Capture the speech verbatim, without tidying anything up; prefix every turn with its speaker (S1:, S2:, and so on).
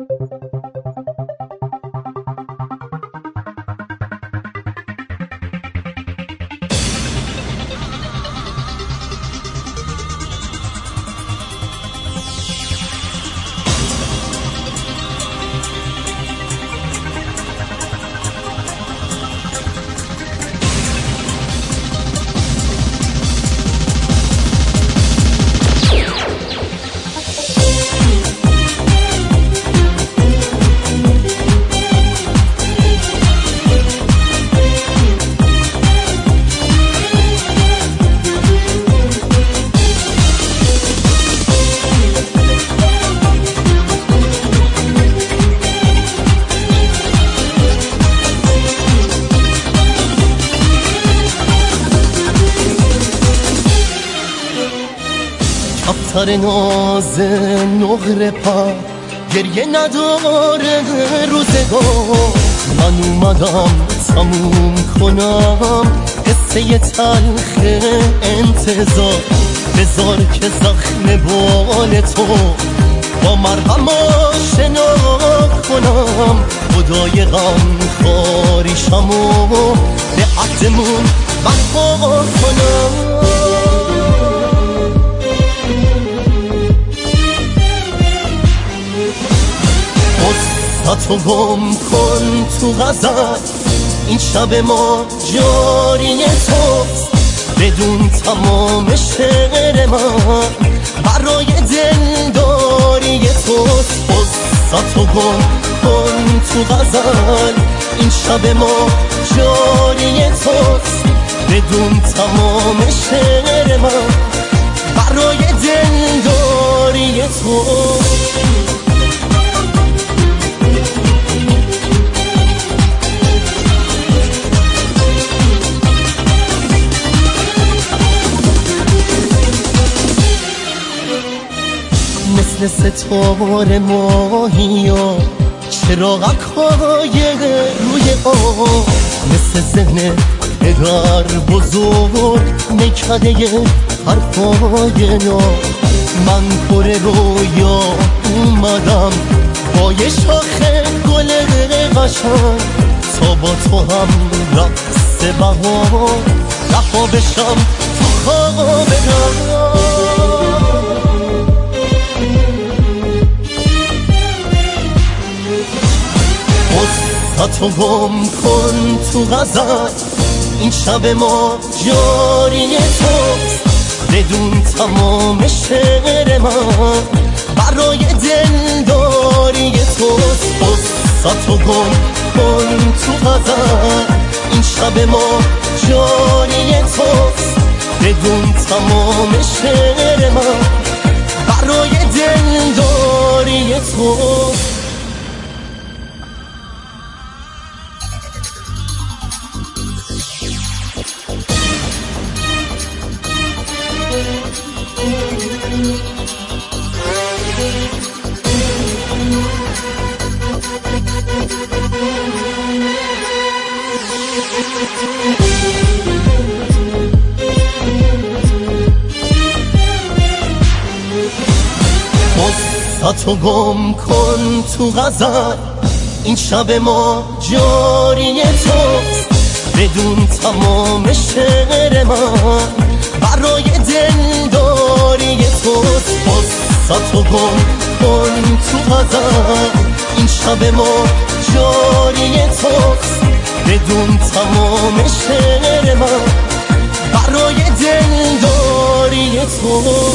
S1: کفتر ناز نقره پا گریه نداره روزگار. من اومدم تموم کنم قصه تلخ انتظار. بذار که زخم بال تو با مرهم آشنا کنم. خدای غم خاریشمو به عهدمون وفا کنم. تو گم کن تو غزل، این شب ما جاری توست. بدون تمام شعر من برای دلداری توست. تو گم کن تو غزل، این شب ما جاری توست. بدون تمام شعر من برای دلداری توست. مثل ستاره ماهی ها چراغک های روی آب. مثل ذهن پدر بزرگ نکده حرفای نو. من پر رویا اومدم با یه شاخه گل قشنگ تا با تو هم رقص بهار رها بشم تو خواب من. تو گم کن تو غزل، این شب ما جاری توست. بدون تمام شعر من برای دلداری توست. تو گم کن تو غزل، این شب ما جاری توست. بدون تمام شعر من برای دلداری توست. تو گم کن تو غزل، این شب ما جاری توست. بدون تمام شعر من برای دلداری توست. تو گم کن تو غزل، این شب ما جاری توست. بدون تمام شعر من برای دلداری توست.